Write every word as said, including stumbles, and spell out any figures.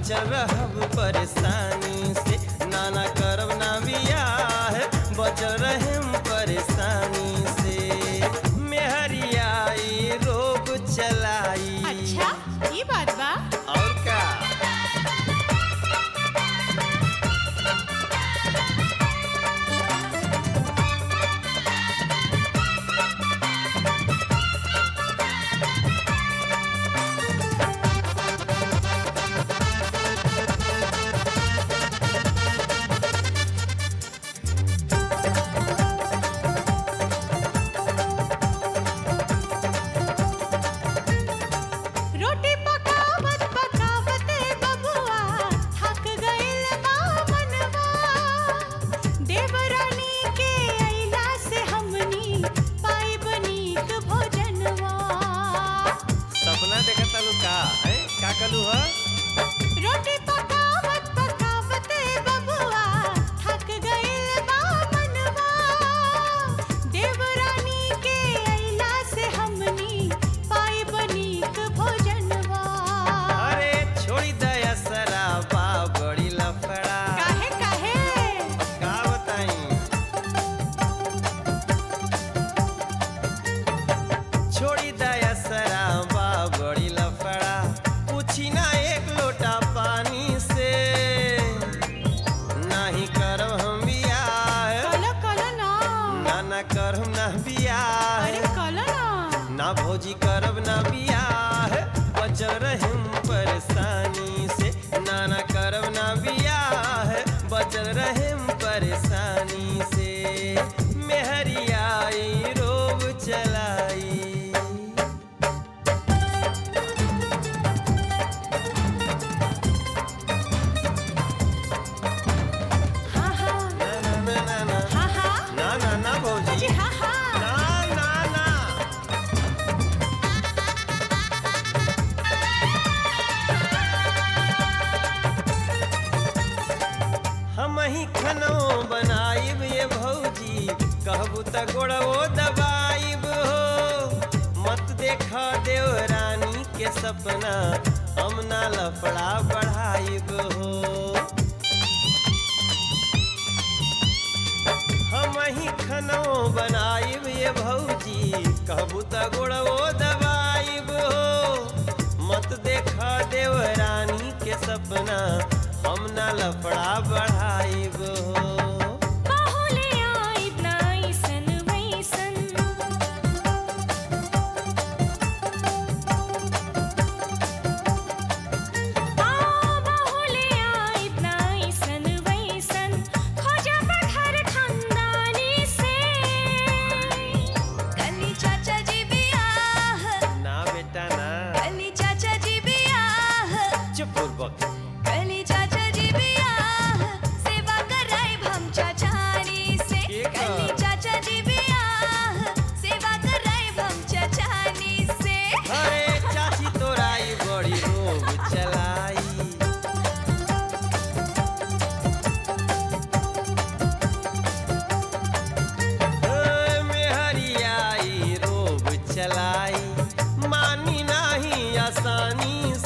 बचल रहब परेशानी से। नाना करब ना बियाह बचल रहम परेशानी से। मेहरियाई रोग चलाई। अच्छा ये बात बा। और का रोटी पकावत पकावत बबुआ थक गइल बा मनवा। देवरानी के अइला से हमनी पाइब नीक भोजनवा। सपना देखत तालू का है का कलू ह। रोटी पकावत पकावत बबुआ थक गइल बा मनवा। देवरानी के अइला से हमनी पाइब नीक भोजनवा। अरे छोड़ी दया सराबा बड़ी लफड़ा। काहे काहे का बताई छोड़ी दया सराबा बड़ी लफड़ा। पूछी ना एक लोटा पानी से नहीं करब हम बियाह। कलो कलो ना। ना ना करब ना बियाह। अरे कलो ना। ना भौजी करब ना बियाह बचल रहम परेशानी से। ना ना करब ना बियाह बचल रहम परेशानी से। मेहरियाई रोब चलाई। हाँ हाँ ना ना ना ना ना हाँ हाँ ना ना ना भौजी जी हाँ हाँ। ना ना ना हम ही खनो बनाइब ये भौजी कहबू त गोड़वो दबाइब हो। मत देखा देवरानी के सपना हम ना लफड़ा बढ़ाइब हो। हम ही खनो बनाइब ये भौजी कहबू त गोड़वो दबाइब हो। मत देखा देवरानी के सपना हम ना लफड़ा बढ़ाइब हो। बाहुले आइब नाइसन वैसन। आ बाहुले आइब नाइसन वैसन। खोजब घर खानदानी से। कली चाचा जी बियाह। ना बेटा ना कली चाचा जी बियाह। चुप पूर्वक। कली चाचा जी बियाह सेवा कराइब हम चाचानी से। के का? कली चाचा जी बियाह सेवा कराइब हम चाचानी से। अरे चाची तोराई बड़ी रोग चलाई। ओ, मेहरियाई रोग चलाई। मानी नहीं आसानी